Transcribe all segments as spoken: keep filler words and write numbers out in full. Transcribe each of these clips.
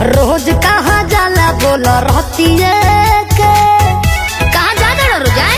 रोज कहाँ जाला बोल रहती है के कहाँ जाना रोज आए?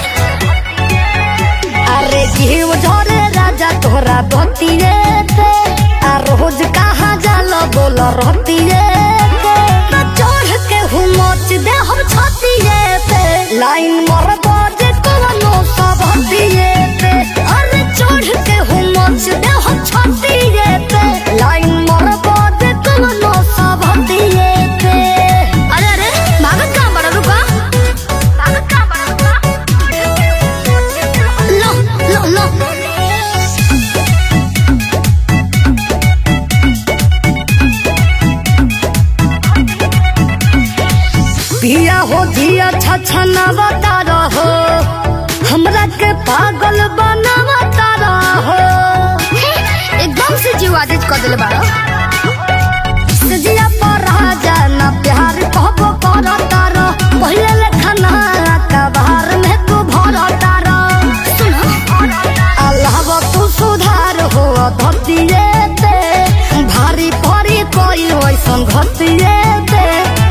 अरे जीव झोरे राजा तोहरा बतिए पे आ रोज कहाँ जाला बोल रहती है के चढ़ के हूँ मोच दे हम छतिए पे लाइन मर बाजे कोनो सब हतिए पे अरे चढ़ के हूँ मोच दे हम छतिए पे लाइन मर बाजे कोनो सब हतिए पे अरे अरे भागत कहाँ बड़ा रुका भागत कहाँ बड़ा रुका लो लो लो पिया हो दिया छछना बता रहो हमरा के पागल बनावता रहो एकदम से जीव आदिज कर दिले बाड़ो सजिया पर राजा ना प्यार कहबो करता रहो पहिले लेखना का बाहर में तू भरता रहो सुन अल्लाह तू सुधार हो धतिए ते भारी परी कोई वैसन घतिए ते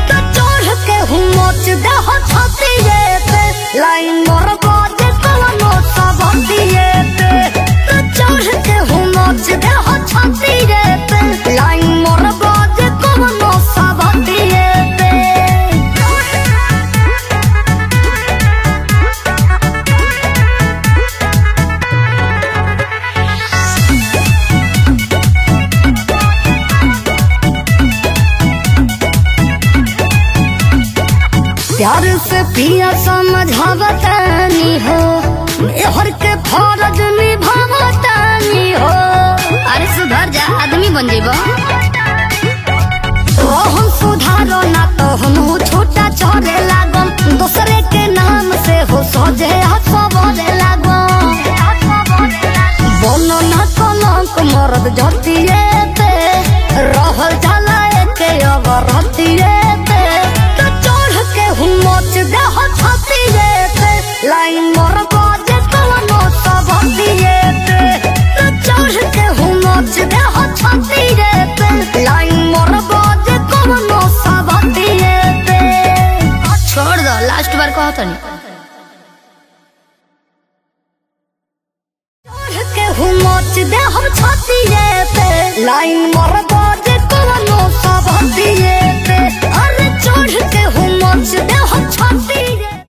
मोच दे हो छतिए पे लाइन मोर बाजे कोनो सब हतिए पे तो चढ़ के हूँ मोच दे हो छतिए पे लाइन मोर बाजे कोनो सब हतिए पे प्यार से पिया समझावतानी हो मेहर के फर्ज निभावतानी हो अरे सुधर जा आदमी बन जेबो तो हम सुधारो ना तो हम छोटा चढ़े लागम दूसरे के नाम से हो सजे हसबे लागम बोलो ना कलंक मरद जतिए पे रहल जाला के अगर हतिए पे मोच दे हो छतिए पे लाइन मोर बाजे कोनो सब हतिए पे तो चढ़ के हूँ मोच दे हो छतिए पे लाइन मोर बाजे कोनो सब हतिए पे छोड़ दो लास्ट बार कहो तनी चढ़ के हूँ मोच दे हो छतिए पे लाइन मोर बाजे कोनो